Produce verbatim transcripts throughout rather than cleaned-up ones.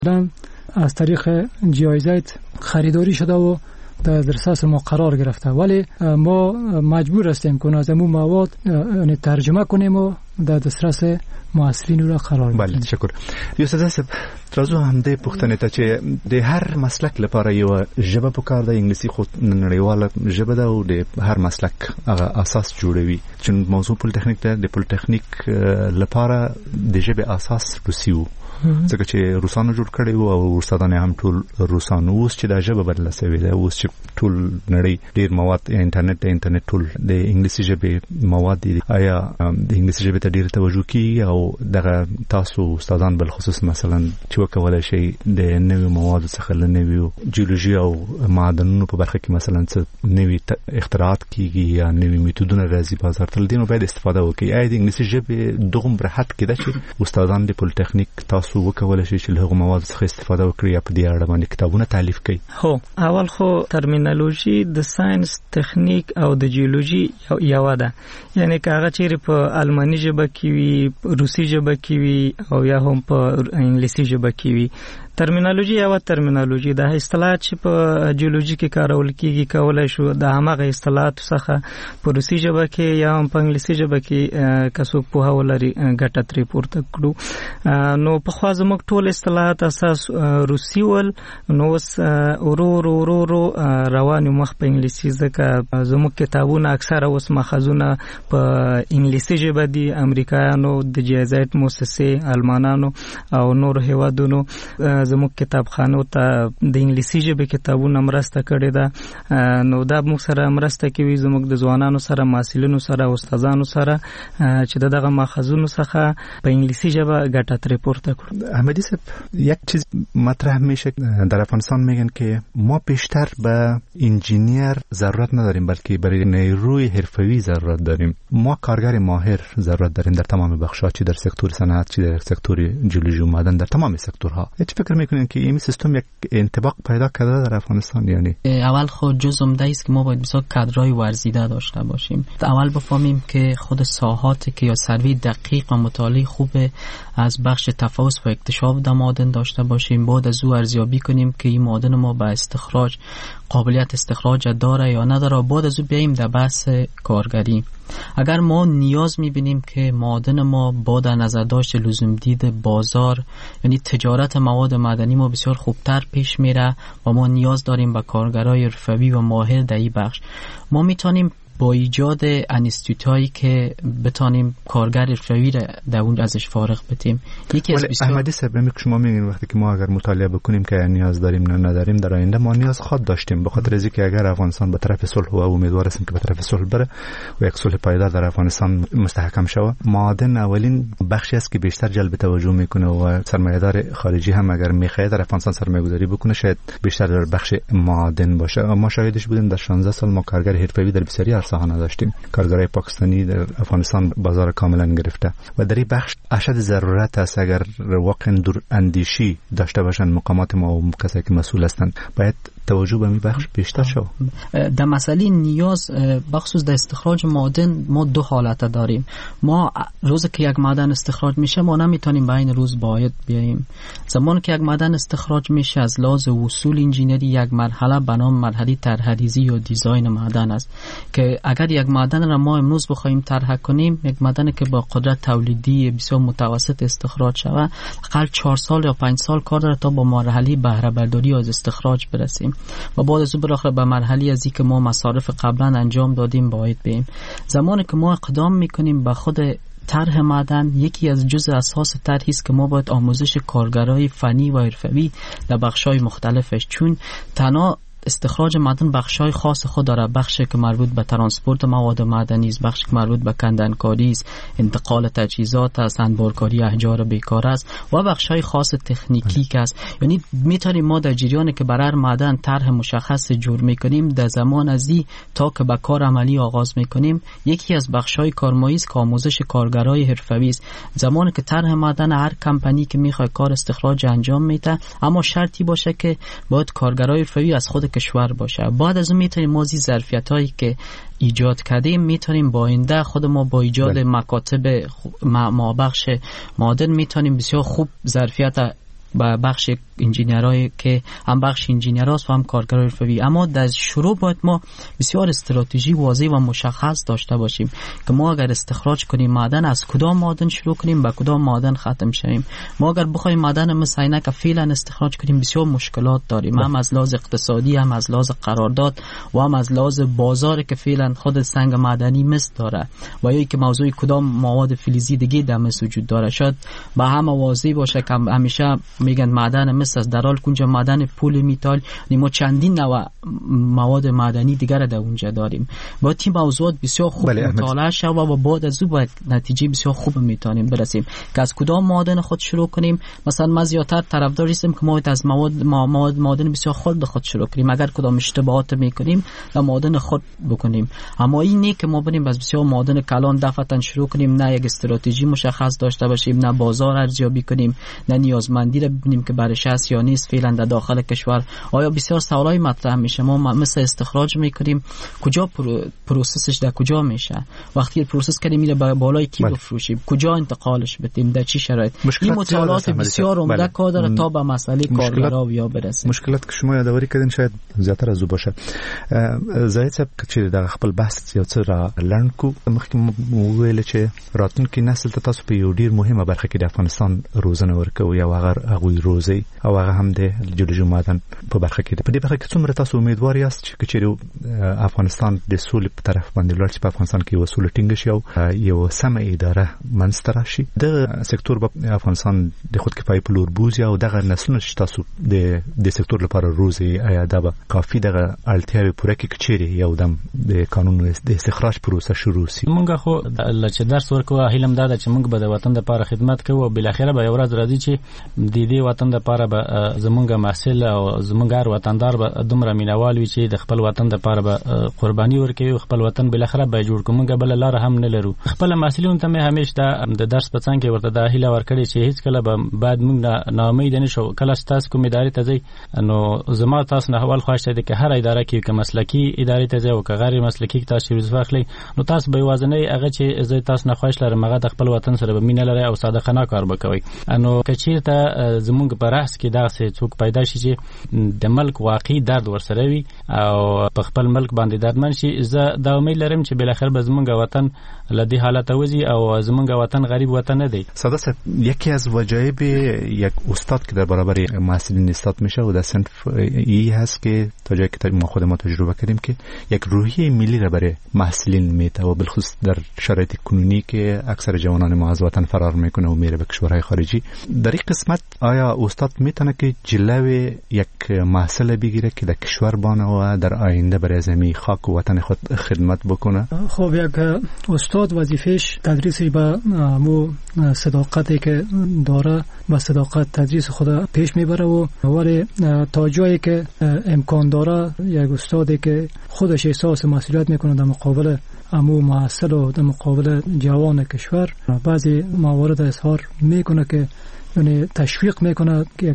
از طریق جی آی زد خریداری شده و در دسترس ما قرار گرفته، ولی ما مجبور هستیم که از همون مواد یعنی ترجمه کنیم و در دسترس محصلین را قرار بدیم. بله تشکر. یوسف صاحب ترازو هم دې پوښتنه ته چې د هر مسلک لپاره یو ژبه پکار ده، انګلیسي خو نړیواله ژبه ده او د هر مسلک هغه اساس جوړوي. چې موضوع پولیټیکنیک ده، د پولیټیکنیک لپاره د ژبې اساس روسي وو، ځکه چې روسانو جوړ کړی وو او استادان هم ټول روسانو. اوس چې دا ژبه بدله شوې ده، اوس چې ټول نړۍ ډیر مواد انټرنیټ د انټرنیټ ټول د انګلیسي ژبې مواد دي، آیا د انګلیسي ژبې ته ډیر توجه کیږي او دغه تاسو استادان بل خصوص مثلا چې وکولای شي د نوې مواد څخه له نوې جیولوژي او معدنونو په برخه کې مثلا څه نوې اختراعات کیږي یا نوې میتودونه راځي بازار ته، دینو باید استفاده وکړي. آیا د انګلیسي ژبې دغه برحت کې ده چې استادان د پولیټیکنیک تاسو وکولای شي چې له هغه مواد څخه استفاده وکړي یا په دې اړه باندې کتابونه تالیف کړي؟ هو اول خو ترمینالوژي د ساينس تخنیک او د جیولوژي یو ده، یعنی که هغه چیرې په الماني ژبه کې وي، روسي ژبه کې وي او یا هم په انګلیسي ژبه کې وي. ترمینالوژي یو ترمینالوژي ده، اصطلاحات چې په جیولوژي کې کارول کیږي کولای شو د هغه اصطلاحات څخه په روسي ژبه کې یا هم په انګلیسي ژبه کې کڅوک په هولري ګټه ترې پورته کړو. نو په خوا زموږ ټول اصطلاحات اساس روسي ول، نو اوس ورو ورو ورو روان مخ په انګلیسي، ځکه زموږ کتابونه اکثره اوس ماخذونه په انګلیسي ژبه دي. امریکایانو د جایزایت مؤسسې، المانانو او نور هیوادونو زموږ کتابخانو ته د انګلیسي ژبې کتابونه مرسته کړې ده. نو دا موږ سره مرسته کوي زموږ د ځوانانو سره، محصلینو سره، استادانو سره چې دغه ماخذونو څخه په انګلیسي ژبه ګټه ترې پورته کړو. احمدی صاحب یک چیز مطرح میشه در افغانستان، میگن که ما بیشتر به انجینیر ضرورت نداریم بلکه برای نیروی حرفه‌ای ضرورت داریم. ما کارگر ماهر ضرورت داریم در تمام بخش‌ها، چه در سکتور صنعت، چه در سکتور جیولوژی و معدن، در تمام سکتورها. چه فکر میکنین که این سیستم یک انطباق پیدا کرده در افغانستان؟ یعنی اول خود جز عمده است که ما باید بسیار کادرای ورزیده داشته باشیم. اول بفهمیم که خود ساحاتی که یا سروی دقیق و مطالعه خوب از بخش تفاوت و اکتشاف در معادن داشته باشیم. بعد از او ارزیابی کنیم که این معادن ما به استخراج قابلیت استخراج داره یا نداره. بعد از او بیاییم در بحث کارگری. اگر ما نیاز میبینیم که معادن ما با در نظر داشت لزوم دید بازار، یعنی تجارت مواد معدنی ما بسیار خوبتر پیش میره و ما نیاز داریم به کارگرای حرفه‌ای و ماهر در این بخش، ما میتونیم با ایجاد انستیتوتایی که بتانیم کارگر حرفه‌ای را در اون ازش فارغ بتیم. یکی از بسیار احمدی صاحب میگه شما میگین وقتی که ما اگر مطالعه بکنیم که نیاز داریم نه نداریم، در آینده ما نیاز خود داشتیم، به خاطر از اینکه اگر افغانستان به طرف صلح و امیدوار هستیم که به طرف صلح بره و یک صلح پایدار در افغانستان مستحکم شود، معادن اولین بخشی است که بیشتر جلب توجه میکنه و سرمایه‌دار خارجی هم اگر میخواد در افغانستان سرمایه‌گذاری بکنه شاید بیشتر در بخش معادن باشه. ما شاهدش بودیم در شانزده سال ما کارگر حرفه‌ای در بسیاری عرصه‌ها نداشتیم. کارگرای پاکستانی در افغانستان بازار کاملا گرفته و در این بخش اشد ضرورت است اگر واقعا دور اندیشی داشته باشن مقامات ما و کسایی که مسئول هستند، باید توجه به این بخش بیشتر شود. در مسئله نیاز بخصوص در استخراج معادن ما دو حالت داریم. ما روزی که یک معدن استخراج میشه ما نمیتونیم به این روز باید بیاییم. زمانی که یک معدن استخراج میشه از لحاظ اصول انجینری یک مرحله به نام مرحله طرح‌ریزی یا دیزاین معدن است که اگر یک معدن را ما امروز بخوایم طرح کنیم، یک معدن که با قدرت تولیدی بسیار متوسط استخراج شود، حداقل چهار سال یا پنج سال کار داره تا با مرحله بهره برداری از استخراج برسیم و بعد از اون بالاخره به مرحله ازی که ما مصارف قبلا انجام دادیم باید بریم. زمانی که ما اقدام میکنیم به خود طرح معدن، یکی از جزء اساس طرحی است که ما باید آموزش کارگرای فنی و حرفه‌ای در بخش‌های مختلفش، چون تنها استخراج معدن بخشای خاص خود داره. بخشی که مربوط به ترانسپورت مواد معدنی است، بخشی که مربوط به کندنکاری است، انتقال تجهیزات است، انبارکاری احجار بیکار است و بخشای خاص تکنیکی که است. یعنی میتونیم ما در جریانی که برای معدن طرح مشخص جور میکنیم، در زمان ازی تا که به کار عملی آغاز میکنیم، یکی از بخشای کارمایی است که آموزش کارگرای حرفه‌ای است. زمانی که طرح معدن هر کمپانی که میخواد کار استخراج انجام میده، اما شرطی باشه که باید کارگرای حرفه‌ای از خود کشور باشه. بعد از اون میتونیم ما زی ظرفیتایی که ایجاد کردیم میتونیم با آینده خود ما با ایجاد بله. مکاتب ما بخش معادن میتونیم بسیار خوب ظرفیت به بخش انجینیرای که هم بخش انجینیراست و هم کارگرای حرفه‌ای. اما در شروع باید ما بسیار استراتژی واضح و مشخص داشته باشیم که ما اگر استخراج کنیم معدن از کدام معدن شروع کنیم به کدام معدن ختم شیم. ما اگر بخوایم معدن مثل عینک فعلا استخراج کنیم بسیار مشکلات داریم، هم از لحاظ اقتصادی، هم از لحاظ قرارداد و هم از لحاظ بازار که فعلا خود سنگ معدنی مس داره و یا که موضوع کدام مواد فلزی دیگه در مس وجود داره. شاید با هم واضح باشه که همیشه میگن معدن مس است، در حال که اونجا معدن پول میتال ما چندین نوع مواد معدنی دیگر در اونجا داریم. با این موضوعات بسیار خوب مطالعه شد و بعد از او به نتیجه بسیار خوب میتونیم برسیم که از کدام معدن خود شروع کنیم. مثلا ما زیادتر طرفدار هستیم که ما از مواد مواد معدن بسیار خرد خود شروع کنیم، اگر کدام اشتباهات میکنیم در معدن خود بکنیم. اما این نه که ما بریم از بسیار معدن کلان دفعتا شروع کنیم، نه یک استراتژی مشخص داشته باشیم، نه بازار ارزیابی کنیم، نه نیازمندی را ببینیم که برش هست یا نیست فعلا در داخل کشور. آیا بسیار سوالای مطرح میشه، ما مثل استخراج میکنیم کجا پروسسش در کجا میشه، وقتی پروسس کنیم میره بالای کی بفروشیم، کجا انتقالش بدیم، در چی شرایط. این مطالعات بسیار عمده کار داره تا به مسئله کارگرا بیا برسه. مشکلات که شما یادآوری کردین شاید زیاتر از او باشه. زاهد صاحب چې د خپل بحث یو څه را لرن کو مخکې ویل چې راتلونکي نسل ته تاسو په یو ډیر مهمه برخه کې د افغانستان روزنه ورکوي او هغه هغوی روزي او هغه هم د جیولوژي معدن په برخه کې. په دې برخه کې څومره تاسو امیدوار یاست چې کچېرو افغانستان د سولې په طرف باندې لاړ شي، په افغانستان کې وسوله ټینګ شي او یو سمه اداره منځته راشي، د سکتور په افغانستان د خودکفایي په لور بوزي او دغه نسلونه چې تاسو د د سکتور لپاره روزي آیا دا به کافي دغه اړتیاوې پوره کړي کچېرې یو دم د قانون د استخراج پروسه شروع شي؟ مونږ خو چې درس ورکوه هیلم دا چې مونږ به د وطن لپاره خدمت کوو او بل اخره به یو ورځ راځي چې د دې وطن لپاره به زمونږ محصول او زمونږ هر وطندار به دومره مینوال وي چې د خپل وطن لپاره به قرباني ورکوي، خپل وطن بل اخره به جوړ کوو. مونږ بل لار هم نه لرو. خپل محصولون ته مې همیشه د درس په څنګ کې ورته د هیله ورکړي چې هیڅ کله به بعد مونږ نه امید نه شو. کله تاسو کوم ادارې ته ځئ نو زما تاسو نه اول خوښته دي که هر اداره کې که مسلکی ادارې ته ځئ او که غیر مسلکی تاسو روز واخلئ نو تاسو به وازنې هغه چې زه تاسو نه خوښ لرم هغه د خپل وطن سره به مینه لري او صادقانه کار وکوي. نو که چیرته زمونږ په راس کې دا څه څوک پیدا شي چې د ملک واقعي درد ورسره وي او په خپل ملک باندې دردمن شي، زه دا امید لرم چې بل اخر به زمونږ وطن له دې حالت وځي او زمونږ وطن غریب وطن نه دی. ساده صاحب، یکی از وجایب یک استاد که در برابر محصلین استاد میشه و در صنف ای هست که تا جایی که ما خود ما تجربه کردیم که یک روحیه ملی را برای محصلین میته و بالخصوص در شرایط کنونی که اکثر جوانان ما از وطن فرار میکنه و میره به کشورهای خارجی. در این قسمت آیا استاد میتونه که جلوی یک محصل بگیره که در کشور بانه و در آینده برای زمین خاک و وطن خود خدمت بکنه؟ خب یک استاد وظیفهش تدریس به مو صداقتی که داره با صداقت تدریس خود پیش میبره و ولی تا جایی که امکان داره یک استادی که خودش احساس مسئولیت میکنه در مقابل امو محصل و در مقابل جوان کشور بعضی موارد اظهار میکنه که یعنی تشویق میکنه که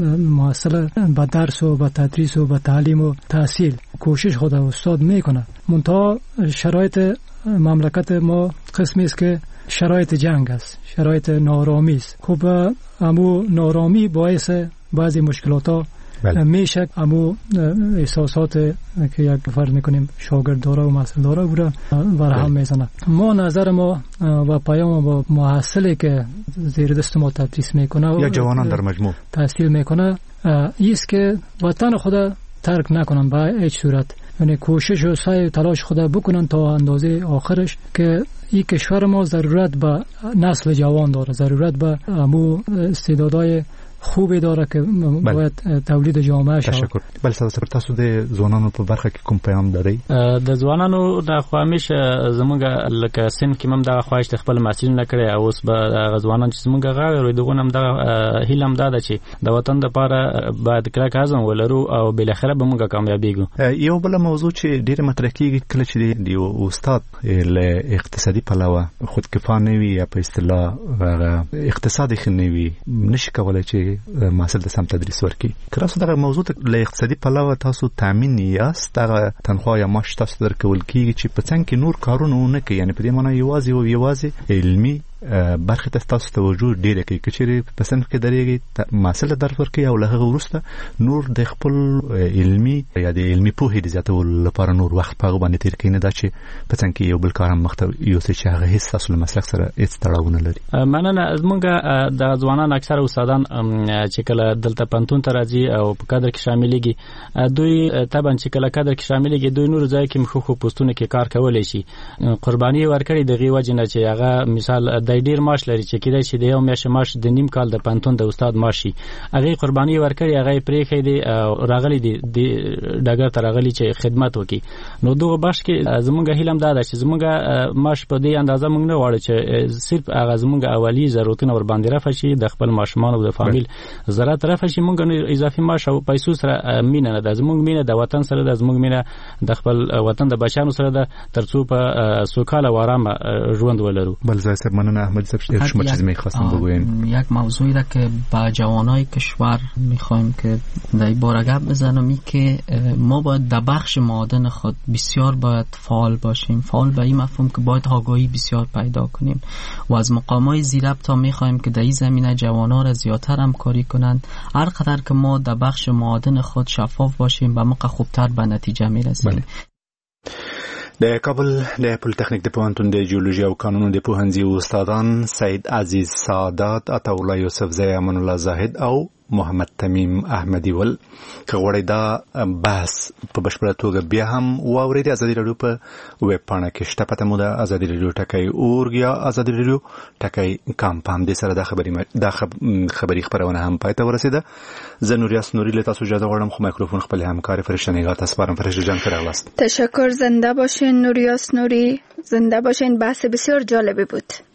محصل به درس و به تدریس و به تعلیم و تحصیل کوشش خود استاد میکنه. منتها شرایط مملکت ما قسمی است که شرایط جنگ است، شرایط نارامی است. خب امو نارامی باعث بعضی مشکلات ها میشه امو احساسات که یک فرض میکنیم شاگرد داره و محصل داره بوده برهم میزنه. ما نظر ما و پیام با محصلی که زیر دست ما تدریس میکنه یا جوانان در مجموع تحصیل میکنه ایست که وطن خود ترک نکنن به هیچ صورت، یعنی کوشش و سعی و تلاش خود بکنن تا اندازه آخرش که این کشور ما ضرورت به نسل جوان داره، ضرورت به امو استعدادهای خوبی داره که باید تولید جامعه شود. تشکر. بله ساده تاسو د ځوانانو په برخه کې کوم پیغام لرئ؟ د ځوانانو د خوامیش زموږ لکه سن کې مم د خواهش خپل مسئولین کړي او اوس به د ځوانان چې زموږ غاړه روي دغه نم د هیلم دا چې د وطن لپاره باید کلک عزم ولرو او بل اخره به موږ کامیابیږو. یو بل موضوع چې ډیره مطرح کیږي کله چې د استاد له اقتصادي پلوه خودکفانه وي یا په اصطلاح اقتصادي خنوي نشي کولای چې محصل د سم تدریس ورکړي. کله دغه موضوع له اقتصادي پلوه تاسو تامین یاست دغه تنخواه یا معاش تاسو درکول کیږي چې په څنګه کې نور کارونه نه کوي، یعنی په دې معنی یوازې او یوازې علمي برخه تاسو توجه ډیره کوي چې په صنف کې درېږي محصل درس ورکوي او له هغه وروسته نور د خپل علمي یا د علمي پوهې د زیاتولو لپاره نور وخت په باندې تیر کوي، نه دا چې په څنګه کې یو بل کار مخته یوسي چې هغه هیڅ تاسو له مسلک سره هیڅ تړاو نه لري. مننه. زمونږ د ځوانان اکثره استادان چې کله دلته پنتون ته راځي او په کادر کې شاملېږي، دوی طبعا چې کله کادر کې شاملېږي دوی نور ځای کې مخ خو پوسټونه کې کار کولای شي. قرباني ورکړي دغه وجه نه چې هغه مثال د ډیر معاش لري چې کله چې د یو میاشت معاش د نیم کال د پنتون د استاد معاشي هغه قرباني ورکړي، هغه پرېخې دي راغلي دي د ډاګر تر راغلي چې خدمت وکړي. نو دغه باش کې زمونږ هیلم دا ده چې زمونږ معاش په دې اندازه مونږ نه غواړو چې صرف هغه زمونږ اولی ضرورتونه ور باندې رافع شي، د خپل ماشومان او د فامیل ضرورت رافع شي. مونږ اضافي معاش او پیسو سره مینه نه ده، زمونږ مینه د وطن سره ده، زمونږ مینه د خپل وطن د بچانو سره ده، ترڅو په سوکاله و آرام ژوند ولرو. بل ځای سره مننه احمد صاحب شما چیز می‌خواستم بگوین. یک موضوعی را که با جوانای کشور می‌خوایم که در این باره گپ بزنم که ما باید در بخش معادن خود بسیار باید فعال باشیم. فعال به این مفهوم که باید آگاهی بسیار پیدا کنیم و از مقامات زیربط می‌خوایم که در این زمینه جوانان را زیادتر همکاری کنند. هر قدر که ما در بخش معادن خود شفاف باشیم به موقع خوبتر به نتیجه می‌رسیم. د کابل د پولیټیکنیک د پوهنتون د جیولوژي او قانونو د پوهنځي استادان سید عزیز سعادت، عطاالله یوسفزی، امان الله زاهد او محمد تمیم احمدی ول که غوړی دا بحث په بشپړه توګه بیا هم واوري د ازادي رادیو په ویب پاڼه کې شته. پته مو د ازادي رادیو ټکی اورګ یا ازادي رادیو ټکی کام په همدې سره د خبري د خبري خبرونه هم پای ته ورسېده. زه نوریاس نوری له تاسو اجازه غواړم خو میکروفون خپل همکار فرشته نگار ته سپارم. فرشته جان خیرغلاست. تشکر. زنده باشین نوریاس نوری، زنده باشین. بحث بسیار جالبی بود.